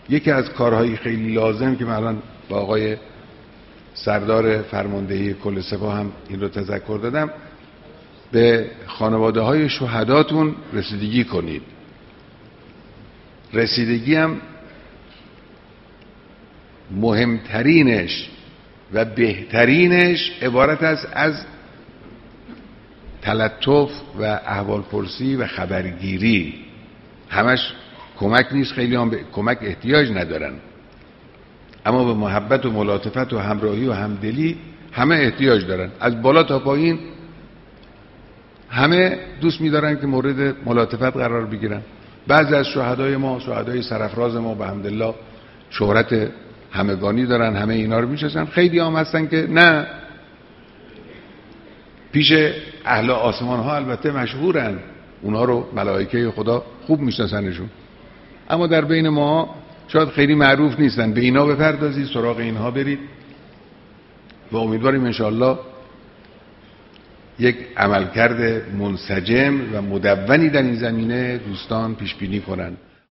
یکی از کارهای خیلی لازم که من الان با آقای سردار فرماندهی کل سپاه هم این رو تذکر دادم، به خانواده های شهداتون رسیدگی کنید. رسیدگی هم مهمترینش و بهترینش عبارت است از تلطف و احوالپرسی و خبرگیری. همش کمک نیست، خیلی هم به کمک احتیاج ندارن، اما به محبت و ملاطفت و همراهی و همدلی همه احتیاج دارن. از بالا تا پایین همه دوست می‌دارن که مورد ملاطفت قرار بگیرن. بعضی از شهدای ما، شهدای سرفراز ما به حمدالله شهرت همگانی دارن، همه اینا رو میشناسن. خیلی هم هستن که نه، پیش اهل آسمان ها البته مشهورن، اونها رو ملائکه خدا خوب میشناسنشون، اما در بین ما شاید خیلی معروف نیستن. به اینا بپردازید، سراغ اینها برید و امیدواریم انشاءالله یک عملکرد منسجم و مدونی در این زمینه دوستان پیش بینی کنن.